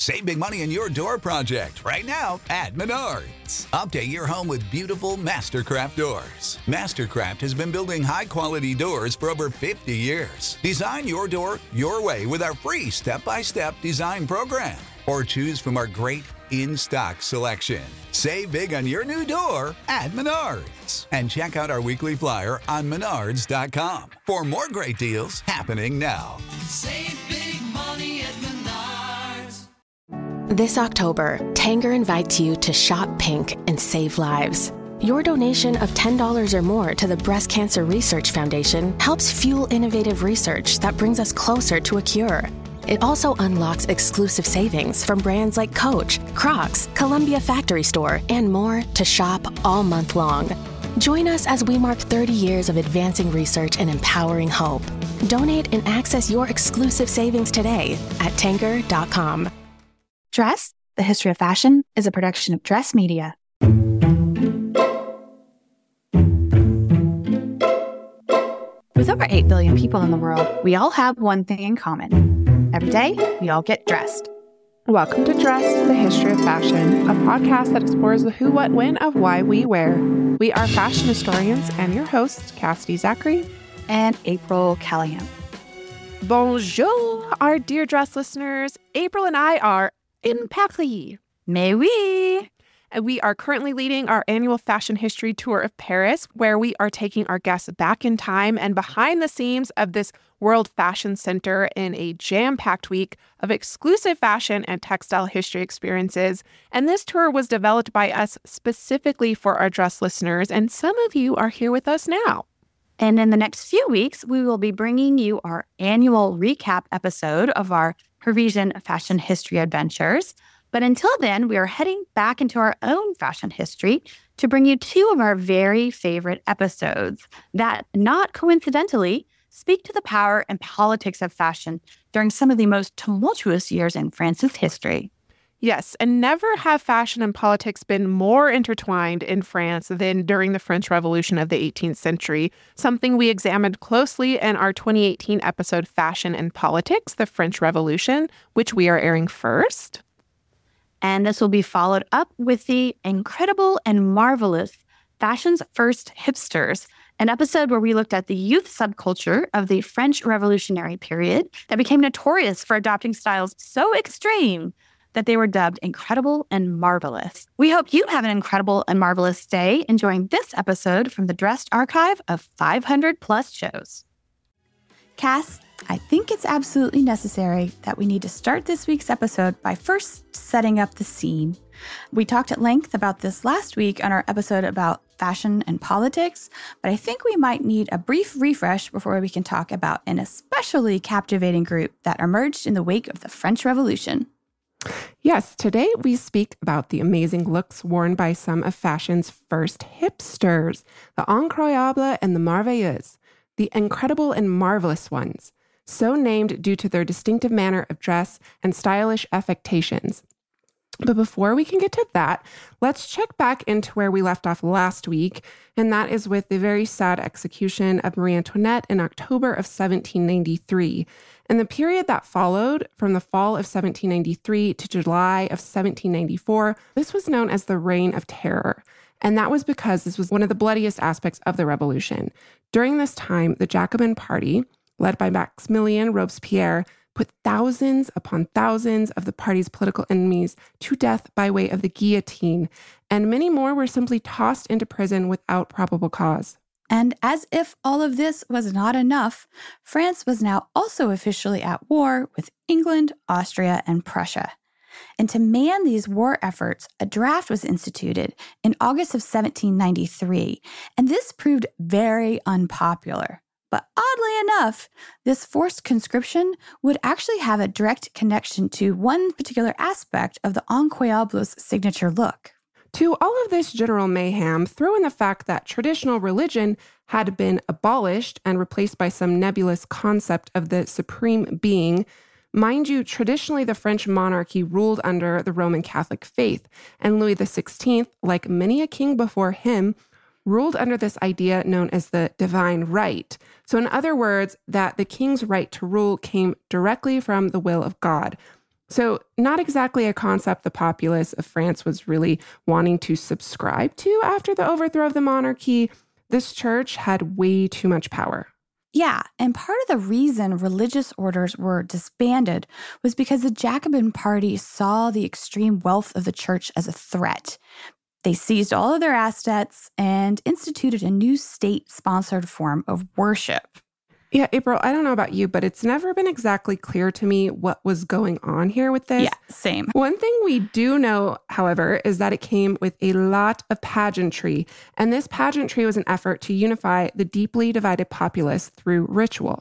Save big money in your door project right now at Menards. Update your home with beautiful Mastercraft doors. Mastercraft has been building high-quality doors for over 50 years. Design your door your way with our free step-by-step design program. Or choose from our great in-stock selection. Save big on your new door at Menards. And check out our weekly flyer on menards.com for more great deals happening now. Save big money at Menards. This October, Tanger invites you to shop pink and save lives. Your donation of $10 or more to the Breast Cancer Research Foundation helps fuel innovative research that brings us closer to a cure. It also unlocks exclusive savings from brands like Coach, Crocs, Columbia Factory Store, and more to shop all month long. Join us as we mark 30 years of advancing research and empowering hope. Donate and access your exclusive savings today at Tanger.com. Dress, the History of Fashion, is a production of Dress Media. With over 8 billion people in the world, we all have one thing in common. Every day, we all get dressed. Welcome to Dressed, the History of Fashion, a podcast that explores the who, what, when of why we wear. We are fashion historians and your hosts, Cassidy Zachary and April Callahan. Bonjour, our dear dress listeners. April and I are in Paris. Mais oui! And we are currently leading our annual fashion history tour of Paris, where we are taking our guests back in time and behind the scenes of this World Fashion Center in a jam-packed week of exclusive fashion and textile history experiences. And this tour was developed by us specifically for our dress listeners, and some of you are here with us now. And in the next few weeks, we will be bringing you our annual recap episode of our Parisian fashion history adventures. But until then, we are heading back into our own fashion history to bring you two of our very favorite episodes that, not coincidentally, speak to the power and politics of fashion during some of the most tumultuous years in France's history. Yes, and never have fashion and politics been more intertwined in France than during the French Revolution of the 18th century, something we examined closely in our 2018 episode Fashion and Politics, the French Revolution, which we are airing first. And this will be followed up with the incredible and marvelous Fashion's First Hipsters, an episode where we looked at the youth subculture of the French Revolutionary period that became notorious for adopting styles so extreme that they were dubbed incredible and marvelous. We hope you have an incredible and marvelous day enjoying this episode from the Dressed archive of 500 plus shows. Cass, I think it's absolutely necessary that we need to start this week's episode by first setting up the scene. We talked at length about this last week on our episode about fashion and politics, but I think we might need a brief refresh before we can talk about an especially captivating group that emerged in the wake of the French Revolution. Yes, today we speak about the amazing looks worn by some of fashion's first hipsters, the incroyable and the merveilleuse, the incredible and marvelous ones, so named due to their distinctive manner of dress and stylish affectations. But before we can get to that, let's check back into where we left off last week, and that is with the very sad execution of Marie Antoinette in October of 1793. And the period that followed, from the fall of 1793 to July of 1794, this was known as the Reign of Terror. And that was because this was one of the bloodiest aspects of the revolution. During this time, the Jacobin Party, led by Maximilien Robespierre, put thousands upon thousands of the party's political enemies to death by way of the guillotine, and many more were simply tossed into prison without probable cause. And as if all of this was not enough, France was now also officially at war with England, Austria, and Prussia. And to man these war efforts, a draft was instituted in August of 1793, and this proved very unpopular. But oddly enough, this forced conscription would actually have a direct connection to one particular aspect of the incroyable's signature look. To all of this general mayhem, throw in the fact that traditional religion had been abolished and replaced by some nebulous concept of the supreme being. Mind you, traditionally the French monarchy ruled under the Roman Catholic faith, and Louis XVI, like many a king before him, ruled under this idea known as the divine right. So in other words, that the king's right to rule came directly from the will of God. So not exactly a concept the populace of France was really wanting to subscribe to after the overthrow of the monarchy. This church had way too much power. Yeah, and part of the reason religious orders were disbanded was because the Jacobin Party saw the extreme wealth of the church as a threat. They seized all of their assets and instituted a new state-sponsored form of worship. Yeah, April, I don't know about you, but it's never been exactly clear to me what was going on here with this. Yeah, same. One thing we do know, however, is that it came with a lot of pageantry. And this pageantry was an effort to unify the deeply divided populace through ritual.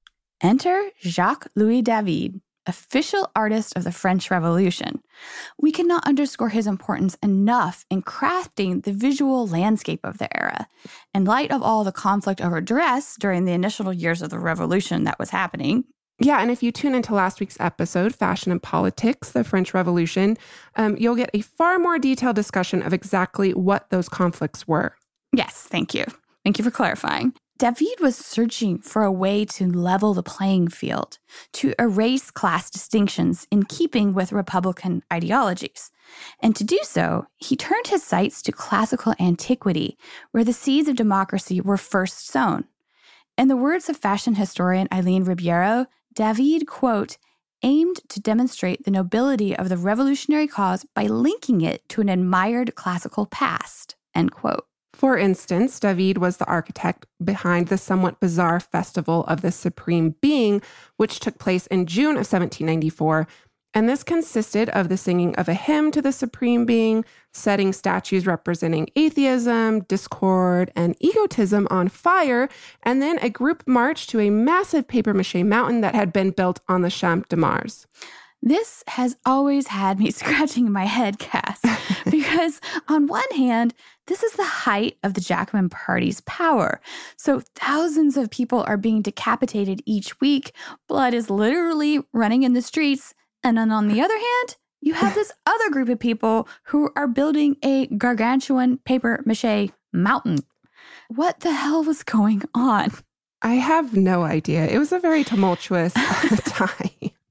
Enter Jacques-Louis David, official artist of the French Revolution. We cannot underscore his importance enough in crafting the visual landscape of the era. In light of all the conflict over dress during the initial years of the revolution that was happening. Yeah, and if you tune into last week's episode, Fashion and Politics, the French Revolution, you'll get a far more detailed discussion of exactly what those conflicts were. Yes, thank you. Thank you for clarifying. David was searching for a way to level the playing field, to erase class distinctions in keeping with Republican ideologies. And to do so, he turned his sights to classical antiquity, where the seeds of democracy were first sown. In the words of fashion historian Eileen Ribeiro, David, quote, aimed to demonstrate the nobility of the revolutionary cause by linking it to an admired classical past, end quote. For instance, David was the architect behind the somewhat bizarre Festival of the Supreme Being, which took place in June of 1794. And this consisted of the singing of a hymn to the Supreme Being, setting statues representing atheism, discord, and egotism on fire, and then a group march to a massive papier-mâché mountain that had been built on the Champ de Mars. This has always had me scratching my head, Cass, because on one hand, this is the height of the Jacobin Party's power. So thousands of people are being decapitated each week. Blood is literally running in the streets. And then on the other hand, you have this other group of people who are building a gargantuan papier-mâché mountain. What the hell was going on? I have no idea. It was a very tumultuous time.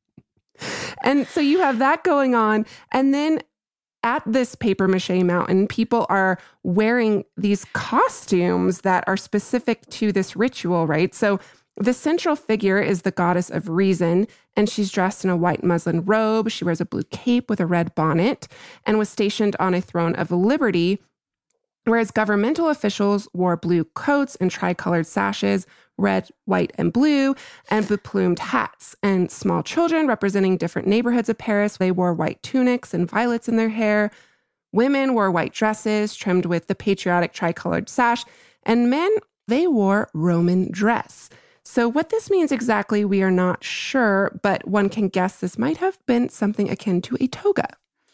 And so you have that going on. And then at this papier-mâché mountain, people are wearing these costumes that are specific to this ritual, right? So the central figure is the goddess of reason, and she's dressed in a white muslin robe. She wears a blue cape with a red bonnet and was stationed on a throne of liberty, whereas governmental officials wore blue coats and tricolored sashes, red, white, and blue, and beplumed hats. And small children representing different neighborhoods of Paris, they wore white tunics and violets in their hair. Women wore white dresses trimmed with the patriotic tricolored sash. And men, they wore Roman dress. So what this means exactly, we are not sure, but one can guess this might have been something akin to a toga.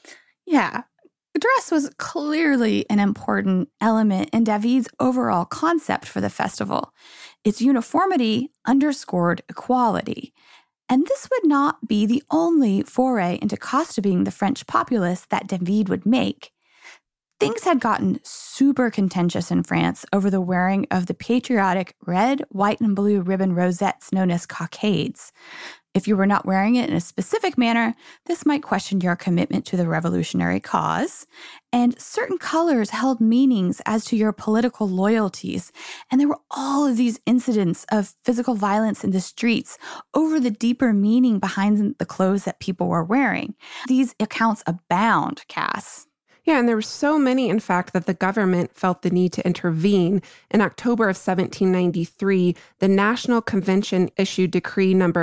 Yeah. The dress was clearly an important element in David's overall concept for the festival. Its uniformity underscored equality. And this would not be the only foray into costuming the French populace that David would make. Things had gotten super contentious in France over the wearing of the patriotic red, white, and blue ribbon rosettes known as cockades. If you were not wearing it in a specific manner, this might question your commitment to the revolutionary cause. And certain colors held meanings as to your political loyalties. And there were all of these incidents of physical violence in the streets over the deeper meaning behind the clothes that people were wearing. These accounts abound, Cass. Yeah, and there were so many, in fact, that the government felt the need to intervene. In October of 1793, the National Convention issued decree number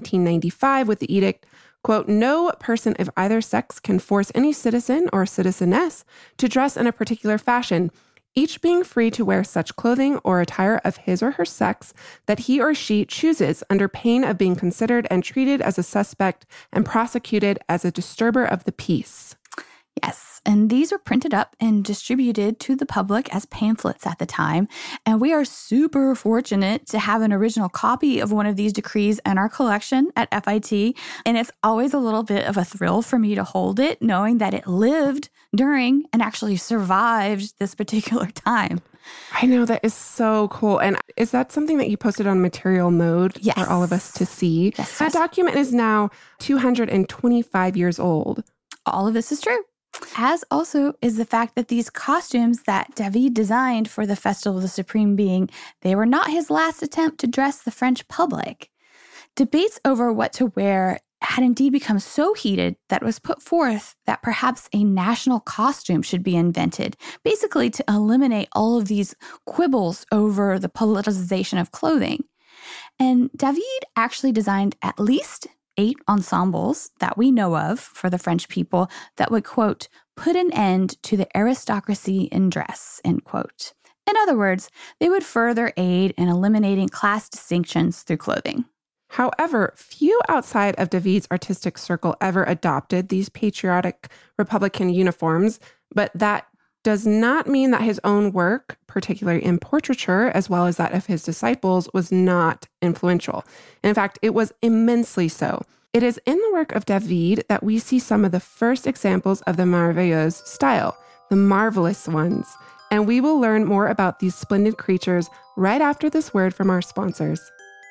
1795 with the edict, quote, no person of either sex can force any citizen or citizeness to dress in a particular fashion, each being free to wear such clothing or attire of his or her sex that he or she chooses under pain of being considered and treated as a suspect and prosecuted as a disturber of the peace. Yes, and these were printed up and distributed to the public as pamphlets at the time. And we are super fortunate to have an original copy of one of these decrees in our collection at FIT. And it's always a little bit of a thrill for me to hold it, knowing that it lived during and actually survived this particular time. I know, that is so cool. And is that something that you posted on Material Mode Yes. for all of us to see? Yes. That document is now 225 years old. All of this is true. As also is the fact that these costumes that David designed for the Festival of the Supreme Being, they were not his last attempt to dress the French public. Debates over what to wear had indeed become so heated that it was put forth that perhaps a national costume should be invented, basically to eliminate all of these quibbles over the politicization of clothing. And David actually designed at least 8 ensembles that we know of for the French people that would, quote, put an end to the aristocracy in dress, end quote. In other words, they would further aid in eliminating class distinctions through clothing. However, few outside of David's artistic circle ever adopted these patriotic Republican uniforms, but that does not mean that his own work, particularly in portraiture, as well as that of his disciples, was not influential. In fact, it was immensely so. It is in the work of David that we see some of the first examples of the merveilleuse style, the marvelous ones. And we will learn more about these splendid creatures right after this word from our sponsors.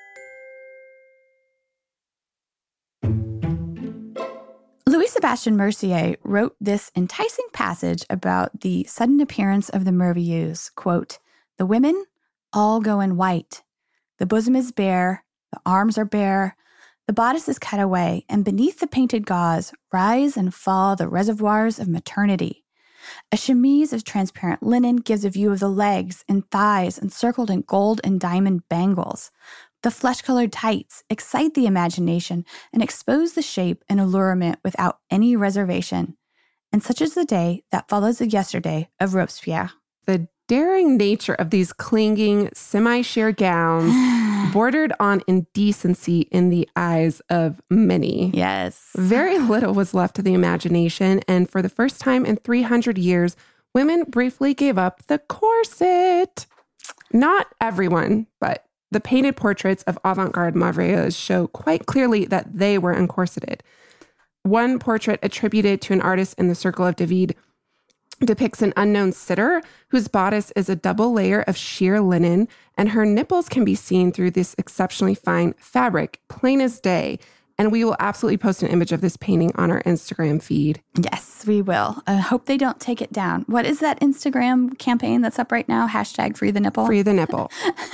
Louis-Sébastien Mercier wrote this enticing passage about the sudden appearance of the merveilleuse, quote, the women all go in white. The bosom is bare, the arms are bare, the bodice is cut away, and beneath the painted gauze rise and fall the reservoirs of maternity. A chemise of transparent linen gives a view of the legs and thighs encircled in gold and diamond bangles. The flesh-colored tights excite the imagination and expose the shape and allurement without any reservation. And such is the day that follows the yesterday of Robespierre. The daring nature of these clinging, semi-sheer gowns bordered on indecency in the eyes of many. Yes. Very little was left to the imagination, and for the first time in 300 years, women briefly gave up the corset. Not everyone, but the painted portraits of avant-garde merveilleuses show quite clearly that they were uncorseted. One portrait attributed to an artist in the circle of David depicts an unknown sitter whose bodice is a double layer of sheer linen, and her nipples can be seen through this exceptionally fine fabric, plain as day. And we will absolutely post an image of this painting on our Instagram feed. Yes, we will. I hope they don't take it down. What is that Instagram campaign that's up right now? Hashtag free the nipple? Free the nipple.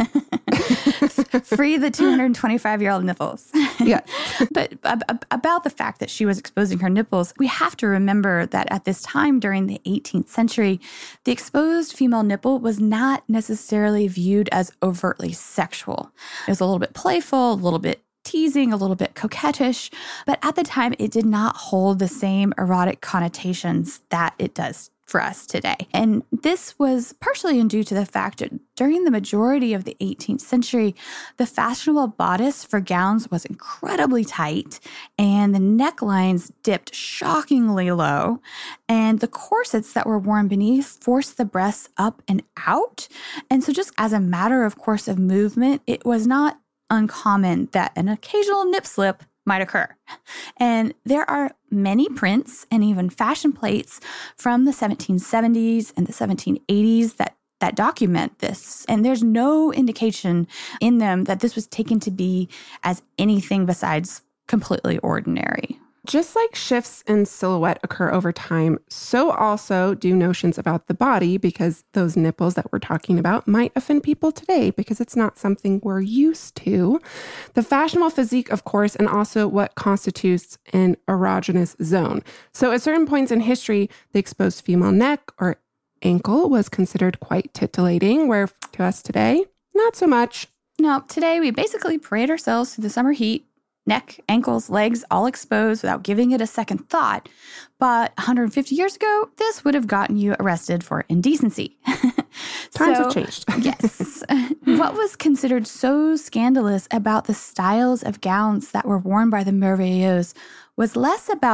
Free the 225-year-old nipples. Yes. But about the fact that she was exposing her nipples, we have to remember that at this time during the 18th century, the exposed female nipple was not necessarily viewed as overtly sexual. It was a little bit playful, a little bit teasing, a little bit coquettish, but at the time it did not hold the same erotic connotations that it does for us today. And this was partially due to the fact that during the majority of the 18th century, the fashionable bodice for gowns was incredibly tight, and the necklines dipped shockingly low, and the corsets that were worn beneath forced the breasts up and out. And so just as a matter of course of movement, it was not uncommon that an occasional nip slip might occur. And there are many prints and even fashion plates from the 1770s and the 1780s that document this. And there's no indication in them that this was taken to be as anything besides completely ordinary. Just like shifts in silhouette occur over time, so also do notions about the body, because those nipples that we're talking about might offend people today because it's not something we're used to. The fashionable physique, of course, and also what constitutes an erogenous zone. So at certain points in history, the exposed female neck or ankle was considered quite titillating, where to us today, not so much. No, today we basically parade ourselves through the summer heat, neck, ankles, legs, all exposed without giving it a second thought. But 150 years ago, this would have gotten you arrested for indecency. Times have changed. Yes. What was considered so scandalous about the styles of gowns that were worn by the merveilleuses was less about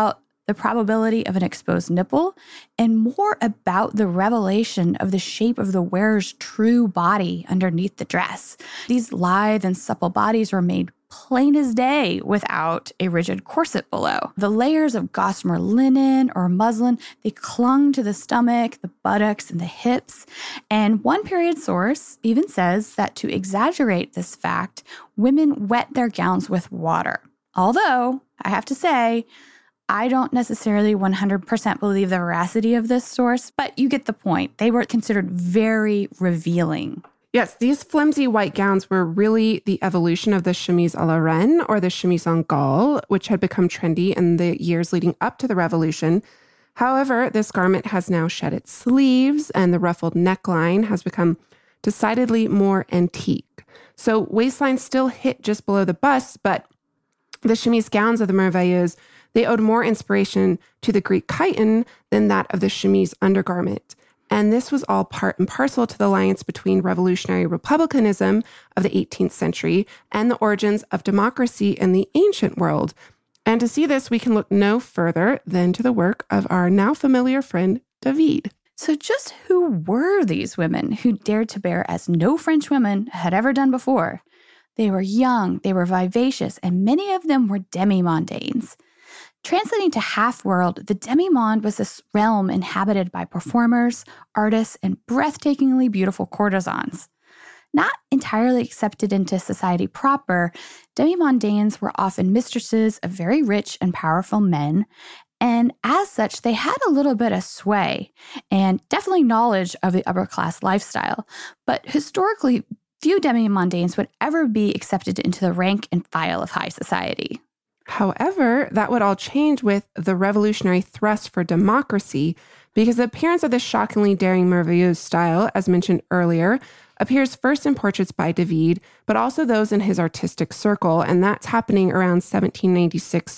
the probability of an exposed nipple, and more about the revelation of the shape of the wearer's true body underneath the dress. These lithe and supple bodies were made plain as day without a rigid corset below. The layers of gossamer linen or muslin, they clung to the stomach, the buttocks, and the hips. And one period source even says that to exaggerate this fact, women wet their gowns with water. Although, I have to say, I don't necessarily 100% believe the veracity of this source, but you get the point. They were considered very revealing. Yes, these flimsy white gowns were really the evolution of the chemise à la reine, or the chemise en galle, which had become trendy in the years leading up to the Revolution. However, this garment has now shed its sleeves, and the ruffled neckline has become decidedly more antique. So waistlines still hit just below the bust, but the chemise gowns of the Merveilleuses, they owed more inspiration to the Greek chiton than that of the chemise undergarment. And this was all part and parcel to the alliance between revolutionary republicanism of the 18th century and the origins of democracy in the ancient world. And to see this, we can look no further than to the work of our now familiar friend, David. So just who were these women who dared to bear as no French women had ever done before? They were young, they were vivacious, and many of them were demi-mondaines. Translating to half-world, the demi-monde was this realm inhabited by performers, artists, and breathtakingly beautiful courtesans. Not entirely accepted into society proper, demi-mondaines were often mistresses of very rich and powerful men, and as such, they had a little bit of sway and definitely knowledge of the upper-class lifestyle. But historically, few demi-mondaines would ever be accepted into the rank and file of high society. However, that would all change with the revolutionary thrust for democracy, because the appearance of this shockingly daring Merveilleuse style, as mentioned earlier, appears first in portraits by David, but also those in his artistic circle, and that's happening around 1796,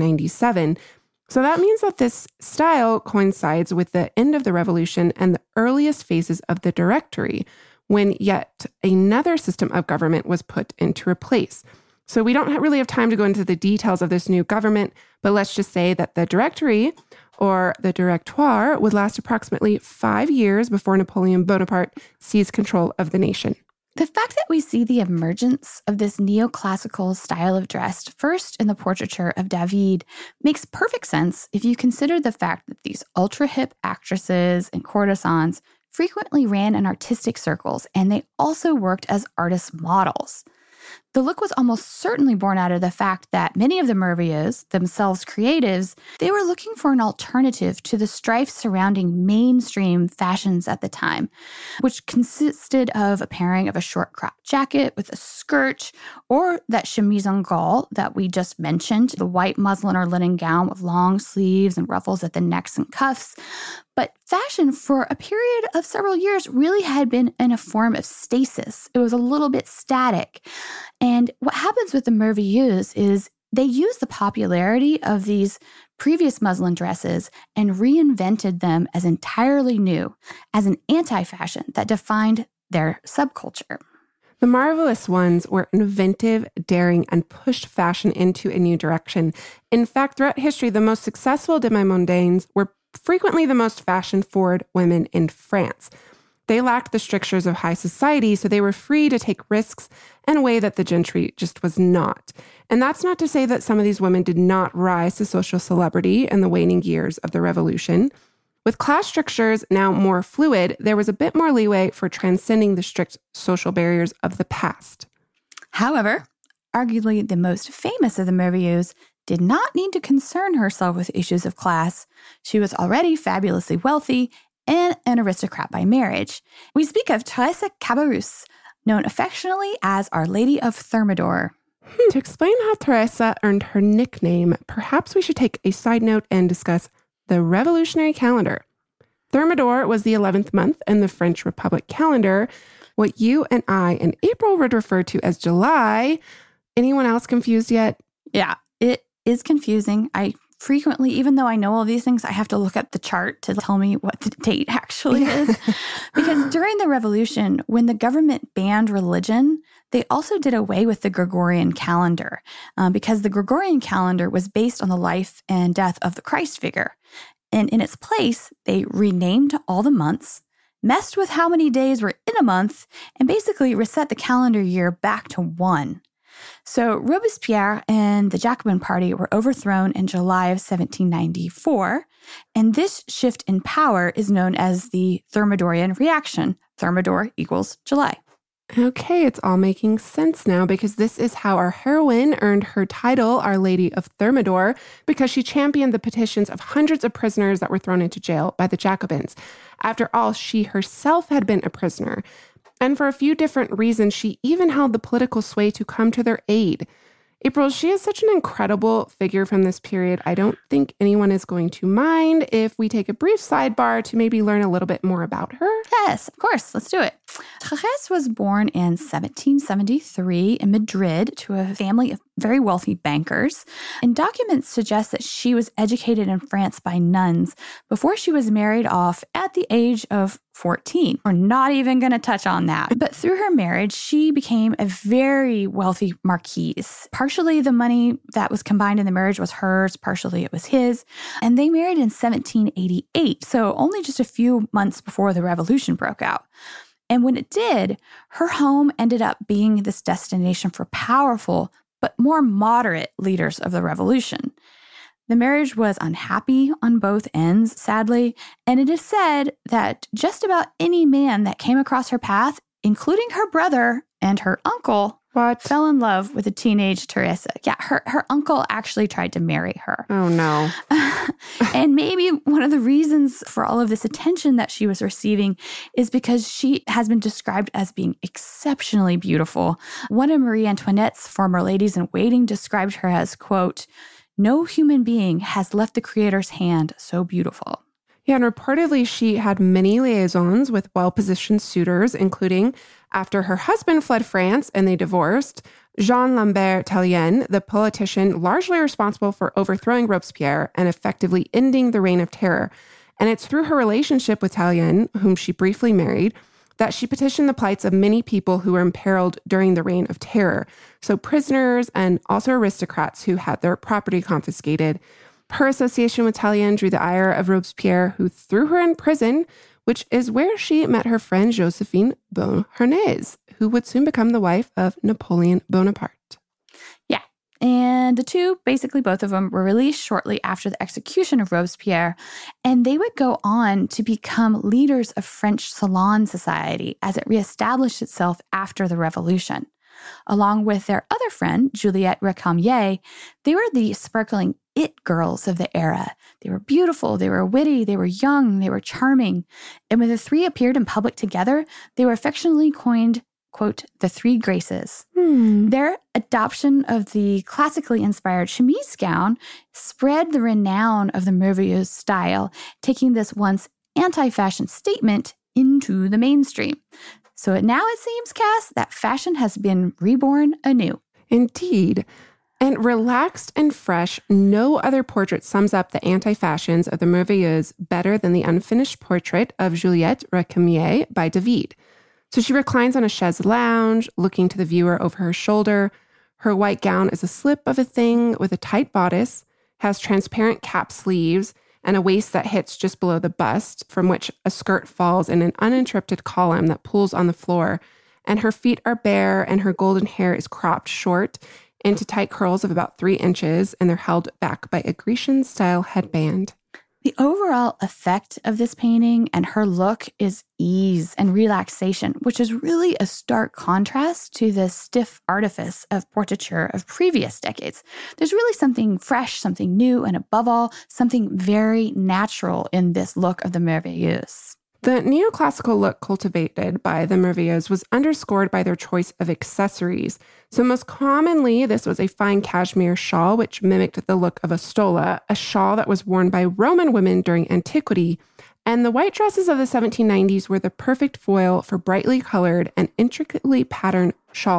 1797. So that means that this style coincides with the end of the Revolution and the earliest phases of the Directory, when yet another system of government was put in to replace. So we don't really have time to go into the details of this new government, but let's just say that the Directory, or the Directoire, would last approximately 5 years before Napoleon Bonaparte seized control of the nation. The fact that we see the emergence of this neoclassical style of dress first in the portraiture of David makes perfect sense if you consider the fact that these ultra-hip actresses and courtesans frequently ran in artistic circles, and they also worked as artist models. The look was almost certainly born out of the fact that many of the Merveilleuses, themselves creatives, they were looking for an alternative to the strife surrounding mainstream fashions at the time, which consisted of a pairing of a short cropped jacket with a skirt, or that chemise en galle that we just mentioned, the white muslin or linen gown with long sleeves and ruffles at the necks and cuffs. But fashion for a period of several years really had been in a form of stasis. It was a little bit static. And what happens with the Merveilleuses is they used the popularity of these previous muslin dresses and reinvented them as entirely new, as an anti-fashion that defined their subculture. The marvelous ones were inventive, daring, and pushed fashion into a new direction. In fact, throughout history, the most successful demi-mondaines were frequently the most fashion-forward women in France. They lacked the strictures of high society, so they were free to take risks in a way that the gentry just was not. And that's not to say that some of these women did not rise to social celebrity in the waning years of the Revolution. With class strictures now more fluid, there was a bit more leeway for transcending the strict social barriers of the past. However, arguably the most famous of the Merveilleuses did not need to concern herself with issues of class. She was already fabulously wealthy and an aristocrat by marriage. We speak of Thérèse Cabarrus, known affectionately as Our Lady of Thermidor. To explain how Teresa earned her nickname, perhaps we should take a side note and discuss the revolutionary calendar. Thermidor was the 11th month in the French Republic calendar, what you and I in April would refer to as July. Anyone else confused yet? Yeah, it is confusing. I frequently, even though I know all these things, I have to look at the chart to tell me what the date actually is. Because during the revolution, when the government banned religion, they also did away with the Gregorian calendar because the Gregorian calendar was based on the life and death of the Christ figure. And in its place, they renamed all the months, messed with how many days were in a month, and basically reset the calendar year back to 1. So Robespierre and the Jacobin Party were overthrown in July of 1794, and this shift in power is known as the Thermidorian reaction. Thermidor equals July. Okay, it's all making sense now because this is how our heroine earned her title, Our Lady of Thermidor, because she championed the petitions of hundreds of prisoners that were thrown into jail by the Jacobins. After all, she herself had been a prisoner. And for a few different reasons, she even held the political sway to come to their aid. April, she is such an incredible figure from this period. I don't think anyone is going to mind if we take a brief sidebar to maybe learn a little bit more about her. Yes, of course. Let's do it. Therese was born in 1773 in Madrid to a family of very wealthy bankers. And documents suggest that she was educated in France by nuns before she was married off at the age of 14. We're not even going to touch on that. But through her marriage, she became a very wealthy marquise. Partially, the money that was combined in the marriage was hers, partially it was his. And they married in 1788, so only just a few months before the revolution broke out. And when it did, her home ended up being this destination for powerful but more moderate leaders of the revolution. The marriage was unhappy on both ends, sadly, and it is said that just about any man that came across her path, including her brother and her uncle, fell in love with a teenage Teresa. Yeah, her uncle actually tried to marry her. Oh, no. And maybe one of the reasons for all of this attention that she was receiving is because she has been described as being exceptionally beautiful. One of Marie Antoinette's former ladies-in-waiting described her as, quote, "No human being has left the Creator's hand so beautiful." Yeah, and reportedly she had many liaisons with well-positioned suitors, including, after her husband fled France and they divorced, Jean Lambert Tallien, the politician largely responsible for overthrowing Robespierre and effectively ending the Reign of Terror. And it's through her relationship with Tallien, whom she briefly married, that she petitioned the plights of many people who were imperiled during the Reign of Terror. So prisoners and also aristocrats who had their property confiscated. Her association with Tallien drew the ire of Robespierre, who threw her in prison, which is where she met her friend Josephine Beauharnais, who would soon become the wife of Napoleon Bonaparte. Yeah. And the two, basically both of them, were released shortly after the execution of Robespierre, and they would go on to become leaders of French Salon society as it reestablished itself after the revolution. Along with their other friend, Juliette Recamier, they were the sparkling it girls of the era. They were beautiful, they were witty, they were young, they were charming. And when the three appeared in public together, they were affectionately coined, quote, the Three Graces. Their adoption of the classically inspired chemise gown spread the renown of the Merveilleuse style, taking this once anti-fashion statement into the mainstream. So now it seems, Cass, that fashion has been reborn anew. Indeed. And relaxed and fresh, no other portrait sums up the anti-fashions of the Merveilleuse better than the unfinished portrait of Juliette Recamier by David. So she reclines on a chaise lounge, looking to the viewer over her shoulder. Her white gown is a slip of a thing with a tight bodice, has transparent cap sleeves, and a waist that hits just below the bust, from which a skirt falls in an uninterrupted column that pools on the floor. And her feet are bare, and her golden hair is cropped short into tight curls of about 3 inches, and they're held back by a Grecian-style headband. The overall effect of this painting and her look is ease and relaxation, which is really a stark contrast to the stiff artifice of portraiture of previous decades. There's really something fresh, something new, and above all, something very natural in this look of the Merveilleuse. The neoclassical look cultivated by the Merveilleuse was underscored by their choice of accessories. So most commonly, this was a fine cashmere shawl, which mimicked the look of a stola, a shawl that was worn by Roman women during antiquity. And the white dresses of the 1790s were the perfect foil for brightly colored and intricately patterned shawls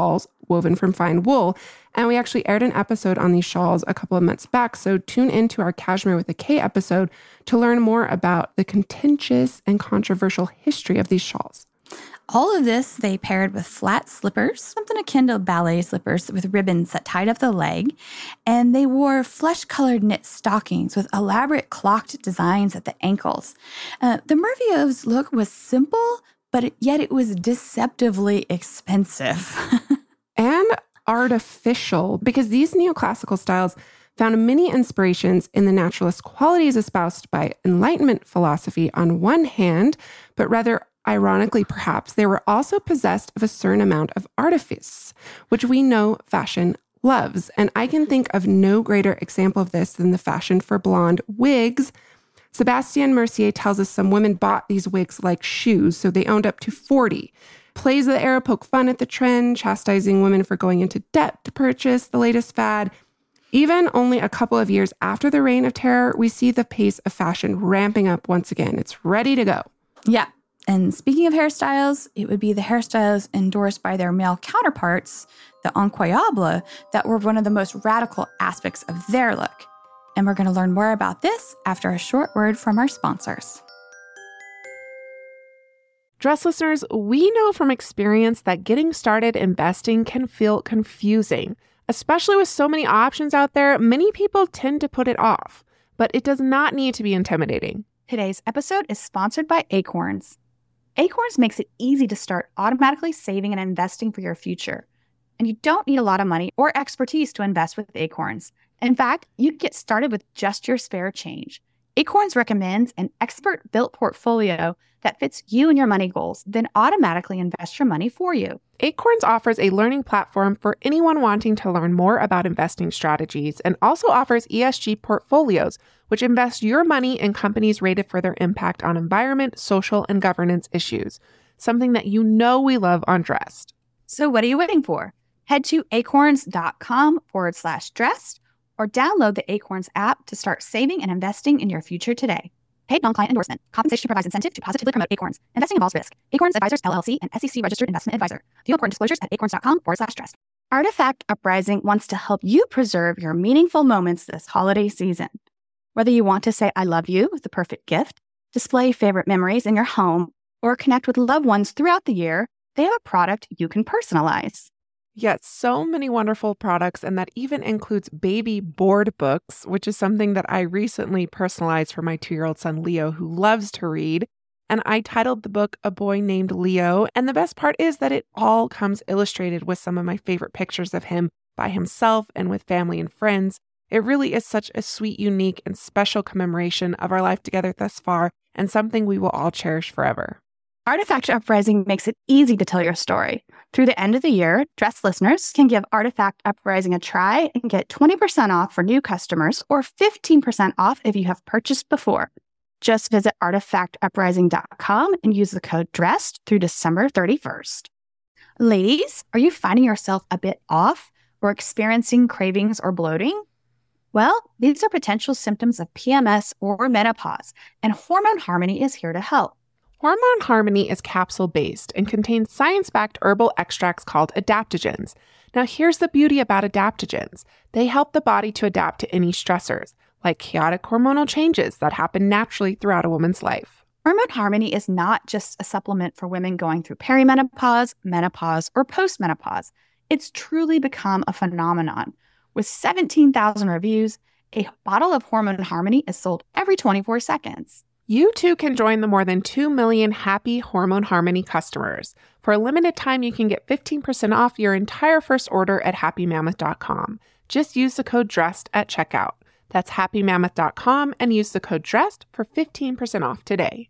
woven from fine wool. And we actually aired an episode on these shawls a couple of months back. So tune into our Cashmere with a K episode to learn more about the contentious and controversial history of these shawls. All of this they paired with flat slippers, something akin to ballet slippers with ribbons that tied up the leg. And they wore flesh-colored knit stockings with elaborate clocked designs at the ankles. The Mervios look was simple, but yet it was deceptively expensive. And artificial, because these neoclassical styles found many inspirations in the naturalist qualities espoused by Enlightenment philosophy on one hand, but rather ironically, perhaps, they were also possessed of a certain amount of artifice, which we know fashion loves. And I can think of no greater example of this than the fashion for blonde wigs. Sébastien Mercier tells us some women bought these wigs like shoes, so they owned up to 40. Plays of the era poke fun at the trend, chastising women for going into debt to purchase the latest fad. Even only a couple of years after the Reign of Terror, we see the pace of fashion ramping up once again. It's ready to go. Yeah. And speaking of hairstyles, it would be the hairstyles endorsed by their male counterparts, the incroyable, that were one of the most radical aspects of their look. And we're going to learn more about this after a short word from our sponsors. Dress listeners, we know from experience that getting started investing can feel confusing. Especially with so many options out there, many people tend to put it off. But it does not need to be intimidating. Today's episode is sponsored by Acorns. Acorns makes it easy to start automatically saving and investing for your future. And you don't need a lot of money or expertise to invest with Acorns. In fact, you can get started with just your spare change. Acorns recommends an expert-built portfolio that fits you and your money goals, then automatically invest your money for you. Acorns offers a learning platform for anyone wanting to learn more about investing strategies and also offers ESG portfolios, which invest your money in companies rated for their impact on environment, social, and governance issues, something that you know we love on Dressed. So what are you waiting for? Head to acorns.com/dressed or download the Acorns app to start saving and investing in your future today. Paid non-client endorsement. Compensation provides incentive to positively promote Acorns. Investing involves risk. Acorns Advisors, LLC, and SEC registered investment advisor. View important disclosures at acorns.com/dressed. Artifact Uprising wants to help you preserve your meaningful moments this holiday season. Whether you want to say I love you with the perfect gift, display favorite memories in your home, or connect with loved ones throughout the year, they have a product you can personalize. Yes, so many wonderful products, and that even includes baby board books, which is something that I recently personalized for my 2-year-old son, Leo, who loves to read. And I titled the book A Boy Named Leo. And the best part is that it all comes illustrated with some of my favorite pictures of him by himself and with family and friends. It really is such a sweet, unique, and special commemoration of our life together thus far, and something we will all cherish forever. Artifact Uprising makes it easy to tell your story. Through the end of the year, Dress listeners can give Artifact Uprising a try and get 20% off for new customers or 15% off if you have purchased before. Just visit artifactuprising.com and use the code DRESSED through December 31st. Ladies, are you finding yourself a bit off or experiencing cravings or bloating? Well, these are potential symptoms of PMS or menopause, and Hormone Harmony is here to help. Hormone Harmony is capsule-based and contains science-backed herbal extracts called adaptogens. Now, here's the beauty about adaptogens. They help the body to adapt to any stressors, like chaotic hormonal changes that happen naturally throughout a woman's life. Hormone Harmony is not just a supplement for women going through perimenopause, menopause, or postmenopause. It's truly become a phenomenon. With 17,000 reviews, a bottle of Hormone Harmony is sold every 24 seconds. You too can join the more than 2 million happy Hormone Harmony customers. For a limited time, you can get 15% off your entire first order at happymammoth.com. Just use the code DRESSED at checkout. That's happymammoth.com and use the code DRESSED for 15% off today.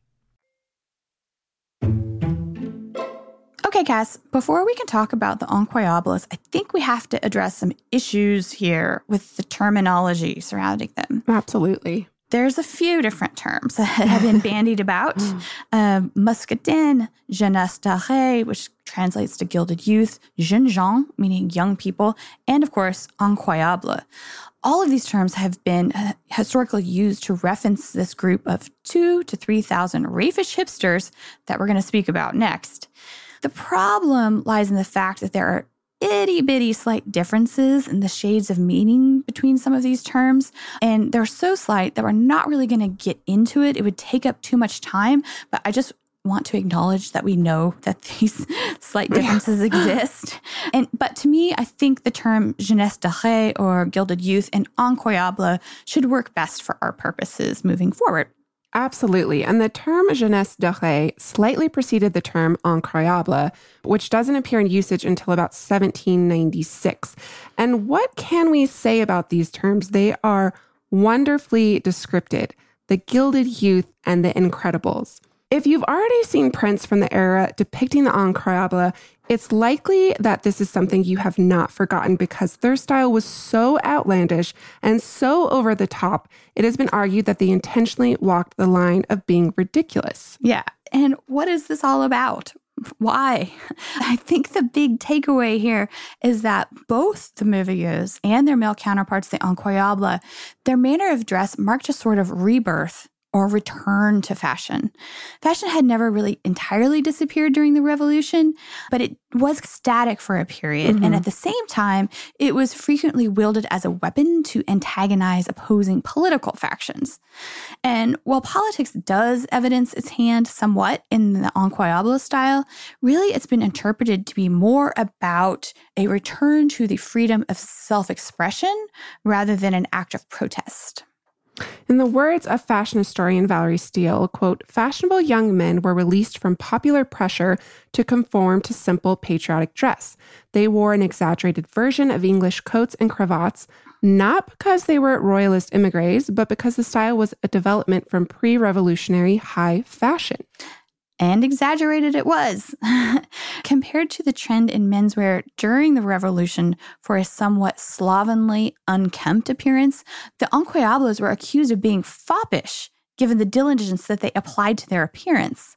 Okay, Cass, before we can talk about the incroyables, I think we have to address some issues here with the terminology surrounding them. Absolutely. There's a few different terms that have been bandied about. Muscadin, jeunesse dorée, which translates to gilded youth, jeunes gens, meaning young people, and of course, incroyable. All of these terms have been historically used to reference this group of 2,000 to 3,000 raffish hipsters that we're going to speak about next. The problem lies in the fact that there are itty bitty slight differences in the shades of meaning between some of these terms. And they're so slight that we're not really going to get into it. It would take up too much time, but I just want to acknowledge that we know that these slight differences exist. But to me, I think the term jeunesse dorée or gilded youth and incroyable should work best for our purposes moving forward. Absolutely. And the term jeunesse dorée slightly preceded the term incroyable, which doesn't appear in usage until about 1796. And what can we say about these terms? They are wonderfully descriptive: the gilded youth and the incredibles. If you've already seen prints from the era depicting the incroyable, it's likely that this is something you have not forgotten because their style was so outlandish and so over the top, it has been argued that they intentionally walked the line of being ridiculous. Yeah. And what is this all about? Why? I think the big takeaway here is that both the Merveilleuses and their male counterparts, the incroyable, their manner of dress marked a sort of rebirth or return to fashion. Fashion had never really entirely disappeared during the Revolution, but it was static for a period. And at the same time, it was frequently wielded as a weapon to antagonize opposing political factions. And while politics does evidence its hand somewhat in the incroyable style, really it's been interpreted to be more about a return to the freedom of self-expression rather than an act of protest. In the words of fashion historian Valerie Steele, quote, "Fashionable young men were released from popular pressure to conform to simple patriotic dress. They wore an exaggerated version of English coats and cravats, not because they were royalist emigres, but because the style was a development from pre-revolutionary high fashion." And exaggerated it was. Compared to the trend in menswear during the Revolution for a somewhat slovenly, unkempt appearance, the incroyables were accused of being foppish, given the diligence that they applied to their appearance.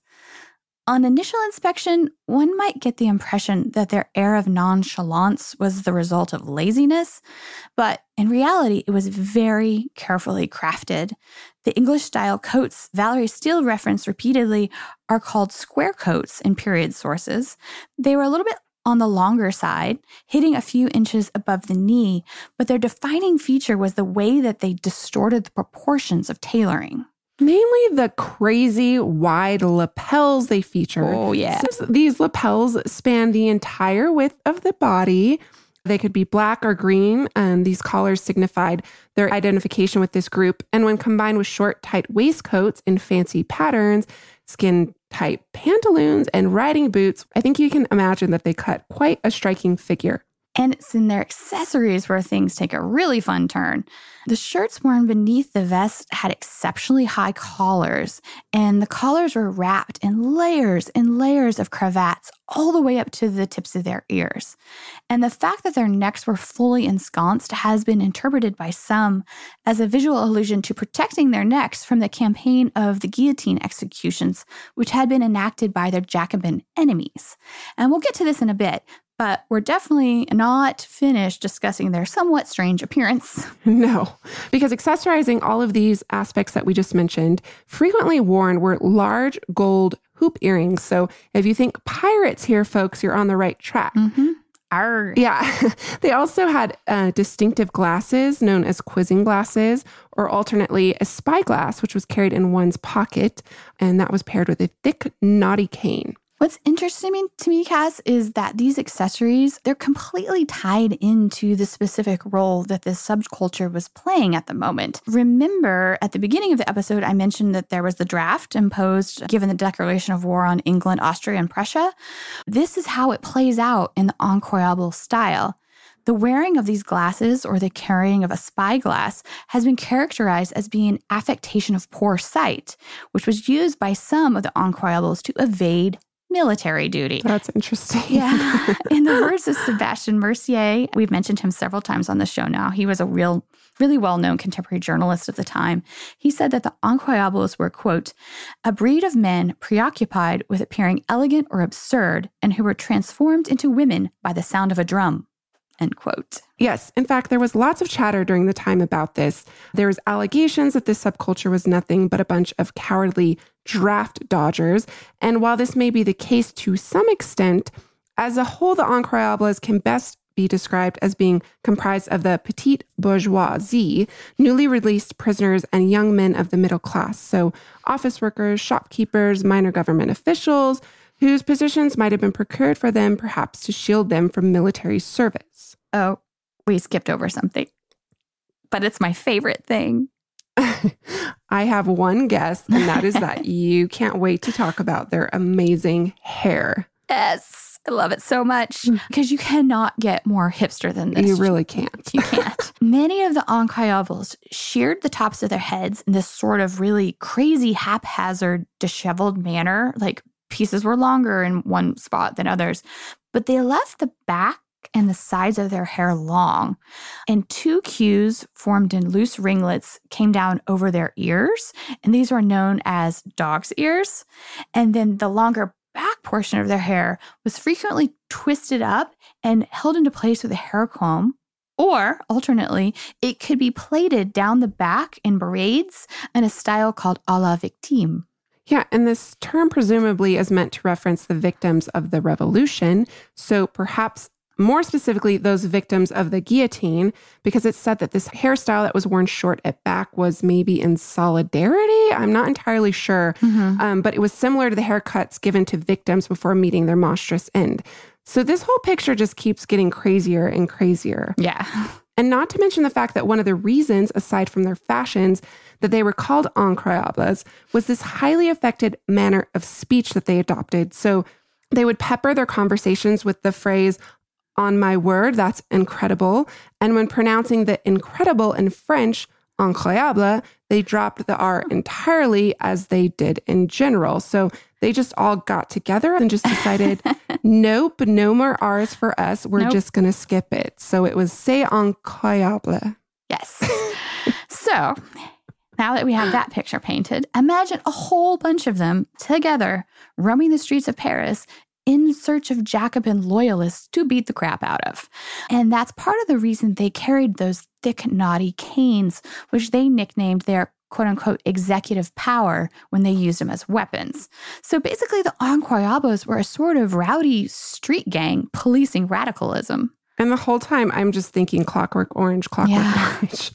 On initial inspection, one might get the impression that their air of nonchalance was the result of laziness, but in reality, it was very carefully crafted. The English-style coats Valerie Steele referenced repeatedly are called square coats in period sources. They were a little bit on the longer side, hitting a few inches above the knee, but their defining feature was the way that they distorted the proportions of tailoring. Mainly the crazy wide lapels they feature. Oh, yeah. So these lapels span the entire width of the body. They could be black or green, and these collars signified their identification with this group. And when combined with short, tight waistcoats in fancy patterns, skin-tight pantaloons, and riding boots, I think you can imagine that they cut quite a striking figure. And it's in their accessories where things take a really fun turn. The shirts worn beneath the vest had exceptionally high collars, and the collars were wrapped in layers and layers of cravats all the way up to the tips of their ears. And the fact that their necks were fully ensconced has been interpreted by some as a visual allusion to protecting their necks from the campaign of the guillotine executions, which had been enacted by their Jacobin enemies. And we'll get to this in a bit, but we're definitely not finished discussing their somewhat strange appearance. No, because accessorizing all of these aspects that we just mentioned, frequently worn were large gold hoop earrings. So if you think pirates here, folks, you're on the right track. Arr. Yeah. They also had distinctive glasses known as quizzing glasses, or alternately a spyglass, which was carried in one's pocket, and that was paired with a thick, knotty cane. What's interesting to me, Cass, is that these accessories, they're completely tied into the specific role that this subculture was playing at the moment. Remember, at the beginning of the episode, I mentioned that there was the draft imposed given the declaration of war on England, Austria, and Prussia. This is how it plays out in the incroyable style. The wearing of these glasses or the carrying of a spyglass has been characterized as being an affectation of poor sight, which was used by some of the incroyables to evade military duty. That's interesting. Yeah. In the words of Sébastien Mercier, we've mentioned him several times on the show now. He was a really well-known contemporary journalist at the time. He said that the incroyables were, quote, a breed of men preoccupied with appearing elegant or absurd and who were transformed into women by the sound of a drum, end quote. Yes. In fact, there was lots of chatter during the time about this. There was allegations that this subculture was nothing but a bunch of cowardly draft dodgers. And while this may be the case to some extent, As a whole, the incroyables can best be described as being comprised of the petite bourgeoisie, newly released prisoners, and young men of the middle class. So office workers, shopkeepers, minor government officials, whose positions might have been procured for them, perhaps to shield them from military service. Oh, we skipped over something, but it's my favorite thing. I have one guess, and that is that you can't wait to talk about their amazing hair. Yes, I love it so much because you cannot get more hipster than this. You really can't. You can't. Many of the incroyables sheared the tops of their heads in this sort of really crazy, haphazard, disheveled manner. Like pieces were longer in one spot than others, but they left the back and the sides of their hair long. And two queues formed in loose ringlets came down over their ears, and these were known as dog's ears. And then the longer back portion of their hair was frequently twisted up and held into place with a hair comb. Or, alternately, it could be plaited down the back in braids in a style called à la victime. Yeah, and this term presumably is meant to reference the victims of the revolution. So perhaps more specifically, those victims of the guillotine, because it's said that this hairstyle that was worn short at back was maybe in solidarity. I'm not entirely sure, but it was similar to the haircuts given to victims before meeting their monstrous end. So this whole picture just keeps getting crazier and crazier. Yeah. And not to mention the fact that one of the reasons, aside from their fashions, that they were called incroyables was this highly affected manner of speech that they adopted. So they would pepper their conversations with the phrase, "On my word, that's incredible." And when pronouncing the incredible in French, incroyable, they dropped the R entirely, as they did in general. So they just all got together and just decided, nope, no more R's for us. We're just going to skip it. So it was c'est incroyable. Yes. So now that we have that picture painted, imagine a whole bunch of them together roaming the streets of Paris in search of Jacobin loyalists to beat the crap out of. And that's part of the reason they carried those thick, knotty canes, which they nicknamed their quote-unquote executive power when they used them as weapons. So basically, the incroyables were a sort of rowdy street gang policing radicalism. And the whole time, I'm just thinking Clockwork Orange, Orange.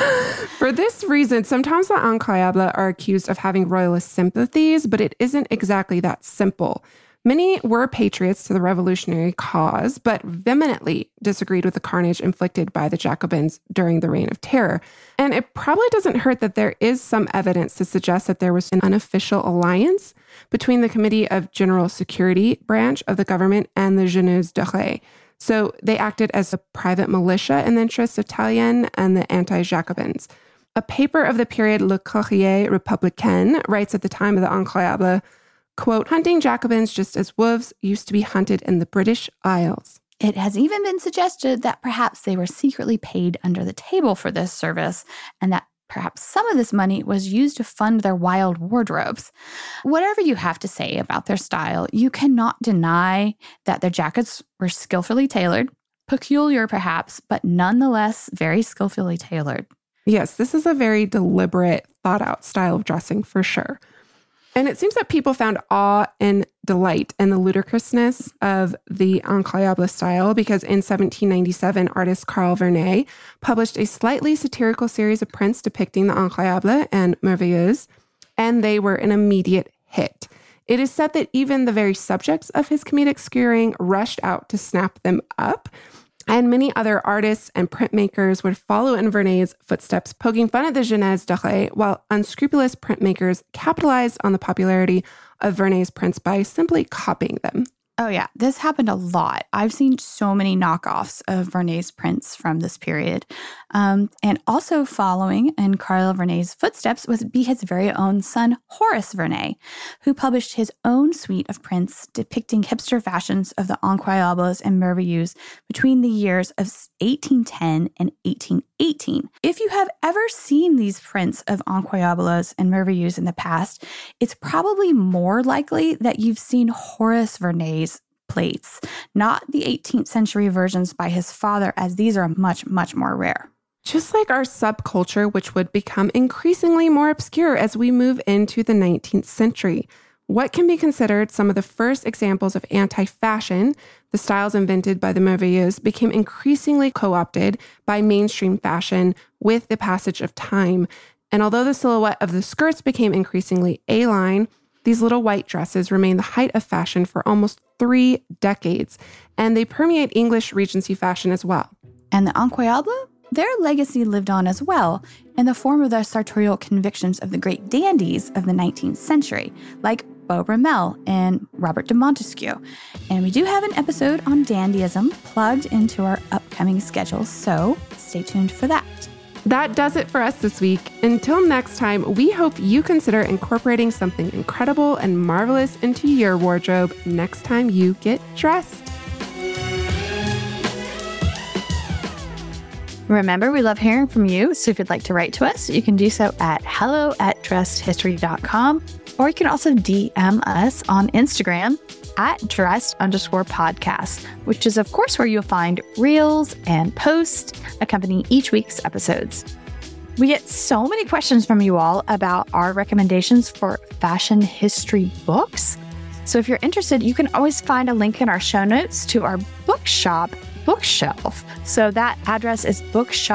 For this reason, sometimes the incroyables are accused of having royalist sympathies, but it isn't exactly that simple. Many were patriots to the revolutionary cause, but vehemently disagreed with the carnage inflicted by the Jacobins during the Reign of Terror. And it probably doesn't hurt that there is some evidence to suggest that there was an unofficial alliance between the Committee of General Security branch of the government and the Jeunesse dorée. So they acted as a private militia in the interests of Tallien and the anti-Jacobins. A paper of the period, Le Courrier Républicain, writes at the time of the incroyables, quote, "Hunting Jacobins just as wolves used to be hunted in the British Isles." It has even been suggested that perhaps they were secretly paid under the table for this service, and that perhaps some of this money was used to fund their wild wardrobes. Whatever you have to say about their style, you cannot deny that their jackets were skillfully tailored, peculiar perhaps, but nonetheless very skillfully tailored. Yes, this is a very deliberate, thought-out style of dressing for sure. And it seems that people found awe and delight in the ludicrousness of the incroyable style because in 1797, artist Carl Vernet published a slightly satirical series of prints depicting the incroyable and merveilleuse, and they were an immediate hit. It is said that even the very subjects of his comedic skewering rushed out to snap them up. And many other artists and printmakers would follow in Vernet's footsteps, poking fun at the Jeunesse dorée, while unscrupulous printmakers capitalized on the popularity of Vernet's prints by simply copying them. Oh, yeah. This happened a lot. I've seen so many knockoffs of Vernet's prints from this period. And also following in Carl Vernet's footsteps would be his very own son, Horace Vernet, who published his own suite of prints depicting hipster fashions of the incroyables and merveilleuses between the years of 1810 and 1818. If you have ever seen these prints of incroyables and merveilleuses in the past, it's probably more likely that you've seen Horace Vernet's plates, not the 18th century versions by his father, as these are much, much more rare. Just like our subculture, which would become increasingly more obscure as we move into the 19th century. What can be considered some of the first examples of anti-fashion, The styles invented by the Merveilleuses became increasingly co-opted by mainstream fashion with the passage of time. And although the silhouette of the skirts became increasingly A-line, these little white dresses remain the height of fashion for almost 3 decades, and they permeate English Regency fashion as well. And the incroyable? Their legacy lived on as well in the form of the sartorial convictions of the great dandies of the 19th century, like Beau Brummel and Robert de Montesquieu. And we do have an episode on dandyism plugged into our upcoming schedule, so stay tuned for that. That does it for us this week. Until next time, we hope you consider incorporating something incredible and marvelous into your wardrobe next time you get dressed. Remember, we love hearing from you, so if you'd like to write to us, you can do so at hello@dressedhistory.com, or you can also DM us on Instagram at dressed_podcast, which is, of course, where you'll find reels and posts accompanying each week's episodes. We get so many questions from you all about our recommendations for fashion history books. So if you're interested, you can always find a link in our show notes to our bookshop bookshelf. So that address is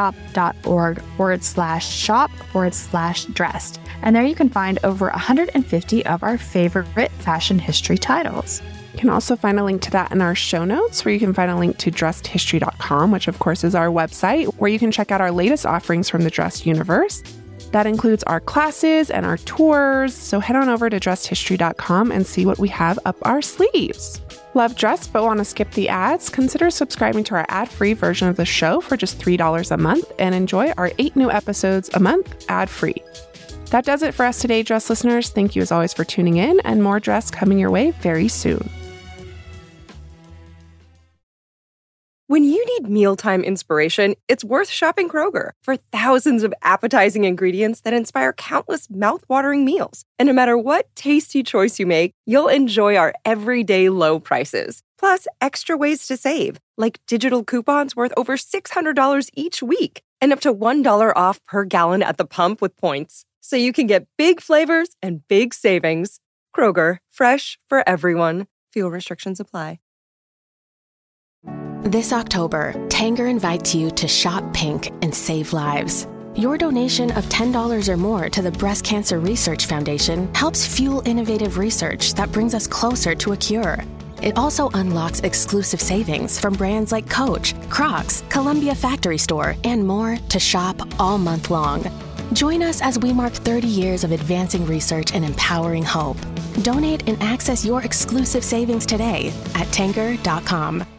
bookshop.org/shop/dressed. And there you can find over 150 of our favorite fashion history titles. You can also find a link to that in our show notes, where you can find a link to dressedhistory.com, which of course is our website, where you can check out our latest offerings from the dress universe. That includes our classes and our tours. So head on over to dressedhistory.com and see what we have up our sleeves. Love Dressed but want to skip the ads? Consider subscribing to our ad-free version of the show for just $3 a month and enjoy our 8 new episodes a month ad-free. That does it for us today, Dress listeners. Thank you as always for tuning in, and more Dress coming your way very soon. When you need mealtime inspiration, it's worth shopping Kroger for thousands of appetizing ingredients that inspire countless mouth-watering meals. And no matter what tasty choice you make, you'll enjoy our everyday low prices. Plus, extra ways to save, like digital coupons worth over $600 each week and up to $1 off per gallon at the pump with points. So you can get big flavors and big savings. Kroger, fresh for everyone. Fuel restrictions apply. This October, Tanger invites you to shop pink and save lives. Your donation of $10 or more to the Breast Cancer Research Foundation helps fuel innovative research that brings us closer to a cure. It also unlocks exclusive savings from brands like Coach, Crocs, Columbia Factory Store, and more to shop all month long. Join us as we mark 30 years of advancing research and empowering hope. Donate and access your exclusive savings today at Tanger.com.